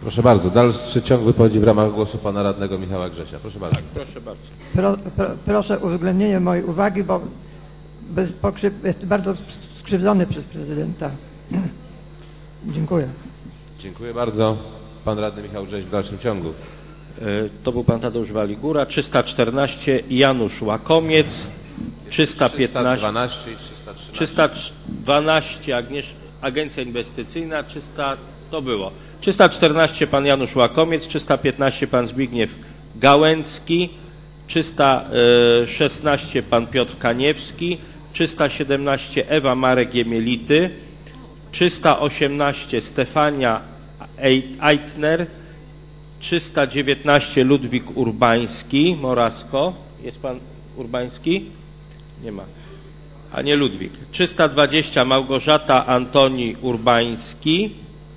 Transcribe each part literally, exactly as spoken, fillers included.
Proszę bardzo, dalszy ciąg wypowiedzi w ramach głosu pana radnego Michała Grzesia. Proszę bardzo. Tak, proszę bardzo. Pro, pro, proszę o uwzględnienie mojej uwagi, bo bez pokrzyw, jest bardzo skrzywdzony przez prezydenta. Dziękuję. Dziękuję bardzo. Pan radny Michał Grześ w dalszym ciągu. To był pan Tadeusz Waligura. trzysta czternaście Janusz Łakomiec. trzysta piętnaście trzysta dwanaście Agniesz, Agencja Inwestycyjna. trzysta to było. trzysta czternaście pan Janusz Łakomiec. trzysta piętnaście pan Zbigniew Gałęcki. trzysta szesnaście pan Piotr Kaniewski. trzysta siedemnaście Ewa Marek Jemielity. trzysta osiemnaście Stefania Eitner. trzysta dziewiętnaście Ludwik Urbański. Morasko. Jest pan Urbański? Nie ma. A nie Ludwik. trzysta dwadzieścia Małgorzata Antoni Urbański.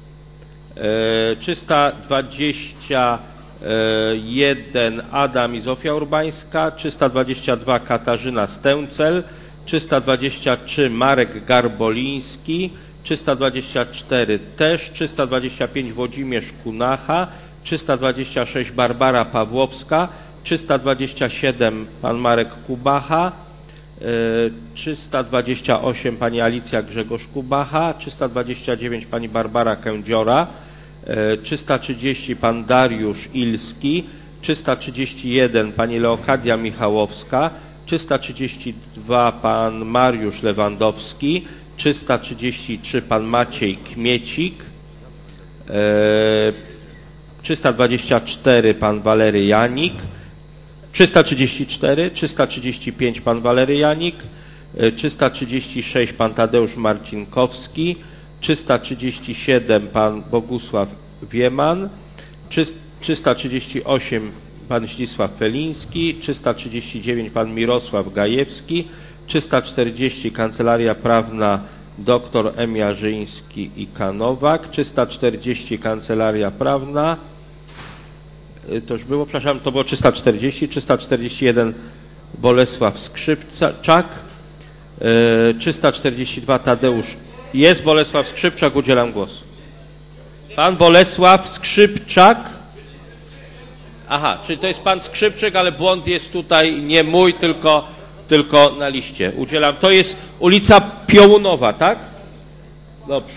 trzysta dwadzieścia jeden Adam i Zofia Urbańska. trzysta dwadzieścia dwa Katarzyna Stęcel. trzysta dwadzieścia trzy Marek Garboliński. trzysta dwadzieścia cztery też. trzysta dwadzieścia pięć Włodzimierz Kunacha. trzysta dwadzieścia sześć Barbara Pawłowska. trzysta dwadzieścia siedem pan Marek Kubacha. trzysta dwadzieścia osiem pani Alicja Grzegorz Kubacha. trzysta dwadzieścia dziewięć pani Barbara Kędziora. trzysta trzydzieści pan Dariusz Ilski. trzysta trzydzieści jeden pani Leokadia Michałowska. trzysta trzydzieści dwa pan Mariusz Lewandowski. trzysta trzydzieści trzy pan Maciej Kmiecik. trzysta dwadzieścia cztery pan Walery Janik. trzysta trzydzieści cztery, trzysta trzydzieści pięć pan Walery Janik. trzysta trzydzieści sześć pan Tadeusz Marcinkowski. trzysta trzydzieści siedem pan Bogusław Wieman. trzysta trzydzieści osiem pan Zdzisław Feliński. trzysta trzydzieści dziewięć pan Mirosław Gajewski. trzysta czterdzieści Kancelaria Prawna dr M. Jarzyński i Kanowak. trzysta czterdzieści Kancelaria Prawna. To już było, przepraszam, to było trzysta czterdzieści. trzysta czterdzieści jeden Bolesław Skrzypczak. trzysta czterdzieści dwa Tadeusz. Jest Bolesław Skrzypczak, udzielam głosu. Pan Bolesław Skrzypczak. Aha, czyli to jest pan Skrzypczyk, ale błąd jest tutaj nie mój, tylko, tylko na liście. Udzielam. To jest ulica Piołunowa, tak? Dobrze.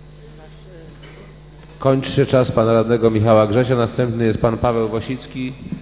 Kończy się czas pana radnego Michała Grzesia. Następny jest pan Paweł Wosicki.